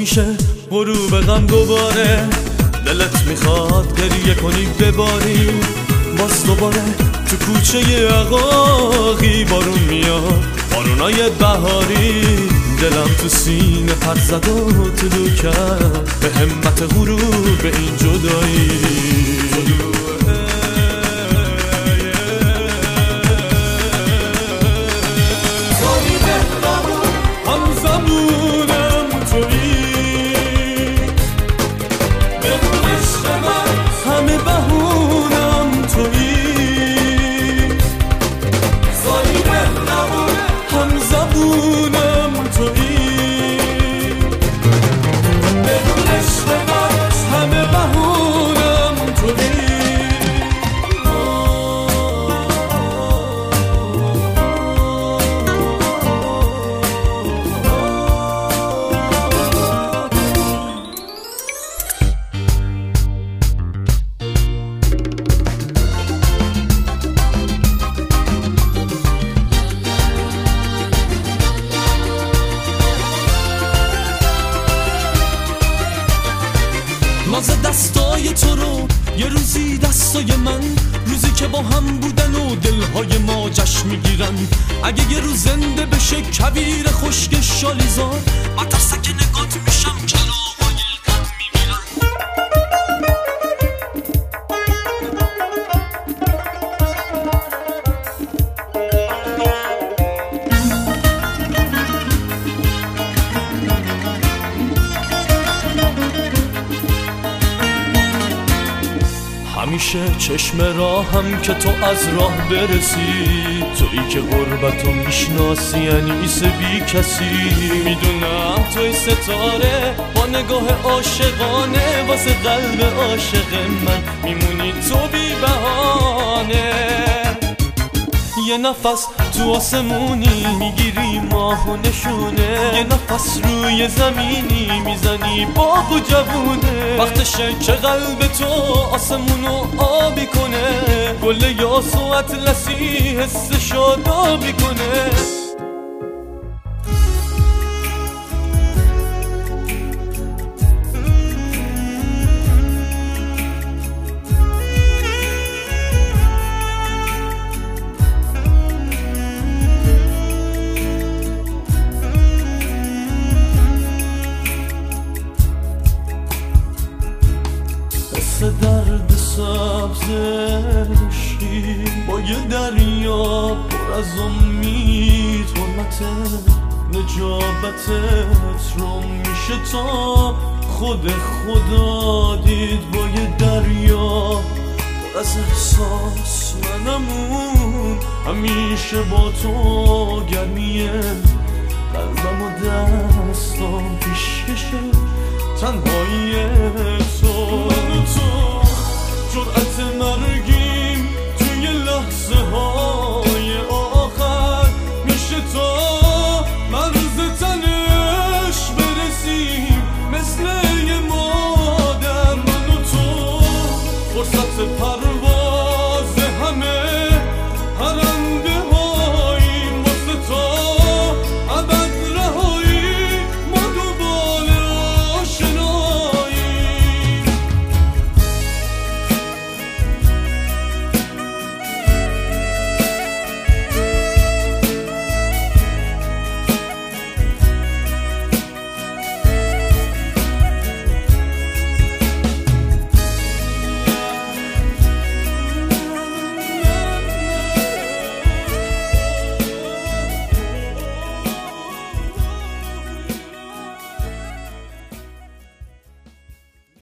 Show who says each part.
Speaker 1: میشه غروب غم دوباره، دلت میخواد گریه کنی بباری، باز دوباره تو کوچه عقاقی بارون میاد، بارونای بهاری. دلم تو سینه پر زد و طلو کرد به همت غروب این جدایی.
Speaker 2: ناز دستای تو رو یه روزی دستای من، روزی که با هم بودن و دلهای ما جشن میگیرن. اگه یه روز زنده بشه کویر خشک شالیزار، مترسک نگات میشم چراغای غم میمیرن.
Speaker 1: همیشه چشم راهم که تو از راه برسی، تویی که غربتو میشناسی انیس بی کسی. میدونم توی ستاره با نگاه عاشقانه، واسه قلب عاشق من میمونی تو بی بهانه. یه نفس تو آسمونی میگیری ماه و نشونه، یه نفس روی زمینی میزنی باغ و جوونه. وقتشه که قلب تو آسمونو آبی کنه، گل یاس و اطلسی حس شادابی کنه. درد سبز شیر با یه دریا پر از امید، حرمت نجابتت رو میشه تا خود خدا دید. با یه دریا پر از احساس منمون، همیشه با تو گرمیه قلبم و دستام پیشکشه تنهایی تو. جرأت مرگیم توی لحظه های آخر، میشه تا مرز تنش برسیم مثل یه مادر. من و تو فرصت پر